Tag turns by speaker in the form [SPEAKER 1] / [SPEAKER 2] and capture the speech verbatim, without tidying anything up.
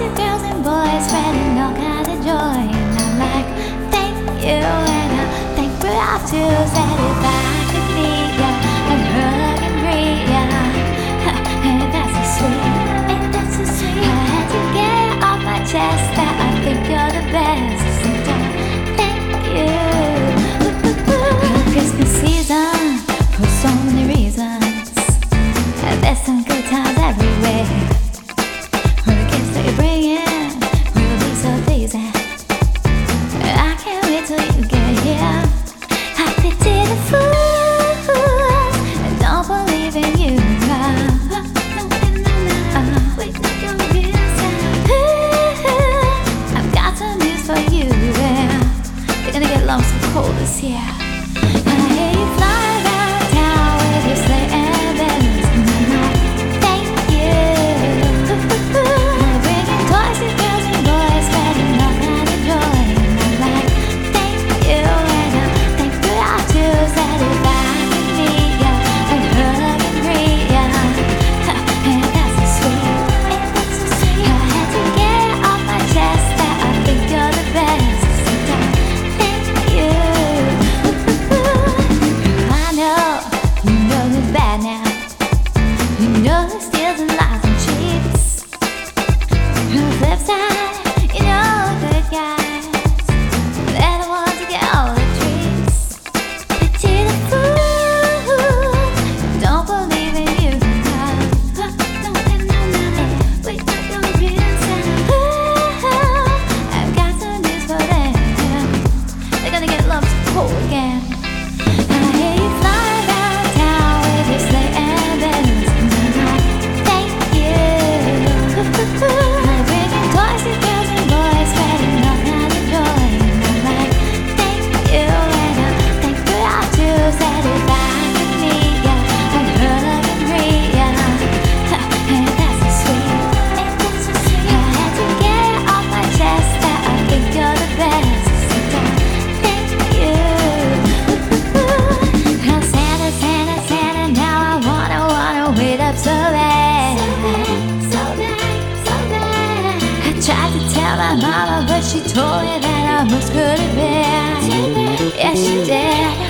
[SPEAKER 1] of girls and boys spreading all kinds of joy. And I'm like, thank you, and I thank for all to satisfy to me, yeah, and hug and breathe, yeah. And that's so sweet, and that's so sweet. I had to get it off my chest that I think you're the best. So don't thank you. Christmas season for so many reasons. There's some good times everywhere. The gifts that you bring in will be so pleasing. I can't wait till you get here. I pity the fools that don't believe in you. I've got some news for you. They're gonna get lost and cold this year. I hear you fly around town with your sleigh and bells. Thank you. Bringing toys to girls and boys, spreading all kinds of joy. And I'm like, thank you, and I thank you all to satisfy me, yeah, and hug and breathe, yeah. And that's so sweet, and that's so sweet. I had to get it off my chest that I think you're the best. So don't thank you. I know, you know who's bad now. You know who steals and lies and cheats. On the flip side, you know good guys, they're the ones who get all the treats. Pity the fool, don't believe in you. No, no, no, no, wait, no, don't be inside. I've got some news for them. They're gonna get lumps of coal again. I hear you fly around town with your sleigh and bells. Thank you. I'm bringing toys to girls and boys, spreading all kinds of joy. And I'm like, thank you, and I thank for all to satisfy me, yeah, and hug and breathe, yeah. And that's so sweet, and that's so sweet. I had to get it off my chest that I think you're the best. So don't thank you. Now Santa, Santa, Santa, now I wanna, wanna wait up so bad. So bad, so bad. I tried to tell my mama, but she told me that I must go to bed. Yeah, she did.